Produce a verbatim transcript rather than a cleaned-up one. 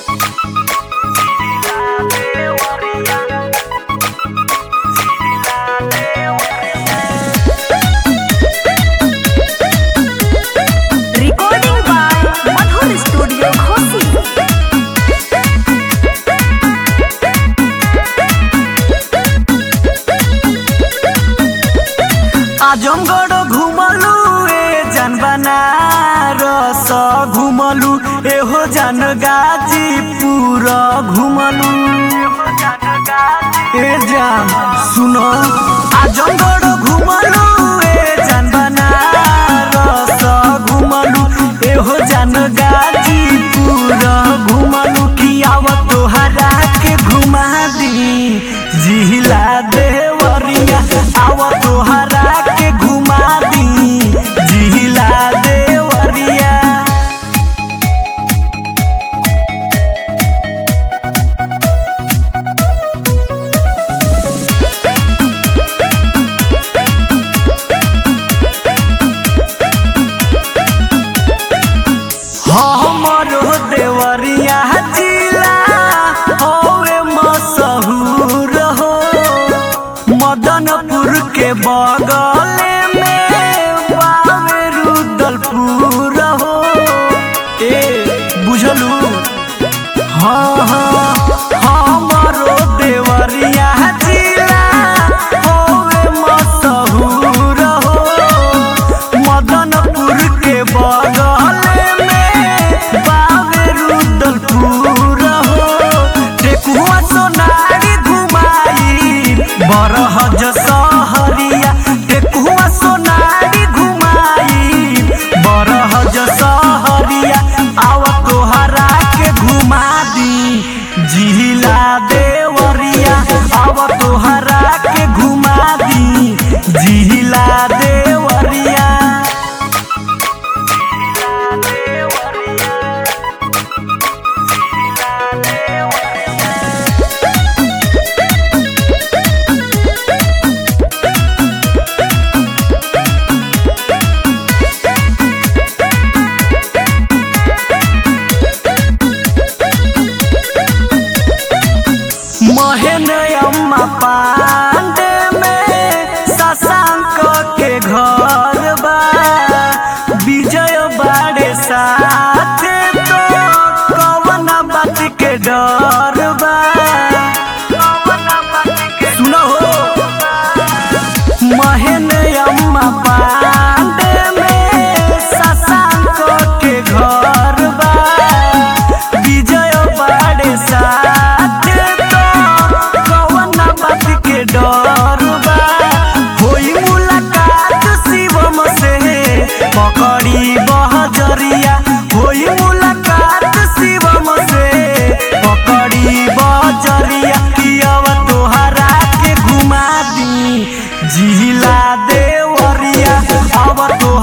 Recording by Madhur Studio Khosi। Azamgarh घुमलू ए जान बनारस घुमलू एहो जान गाजीपुर घुमलू ए जान सुनो आजमगढ़ घुमलू ए जान बनारस घुमलू एहो जान गाजीपुर घुमलू कि आव तोहरा के घुमा दी जिला देवरिया आव तोहरा के घुमा दी जिला देवरिया। हमरो देवरिया जिला होवे मशहूर हो मदनपुर के बगल में बावे रुदलपुर हो ए बुझलू हाँ हाँ हमरो देवरिया जिला होवे मशहूर हो मदनपुर के बगल में बावे रुदलपुर हो टेकुआ सोनारी घुमाई बरहज सहरिया टेकुआ सोनारी घुमाई बरहज सहरिया आव तोहरा के घुमा दी जिला देवरिया आव तोहरा के घुमा दी जिला देवरिया। महेन अम्मा पांडे में शशांक के घर बा विजय बाड़े साथ तो कवन बात के डर बा सुनो महेन अम्मा पांडे में शशांक के घर बा विजय बाड़े साथ के डर बा होई मुलाकात शिवम से पकड़ी बहजरिया होई मुलाकात शिवम से पकड़ी बहजरिया किया तोहरा के घुमा दी जिला देवरिया अब तो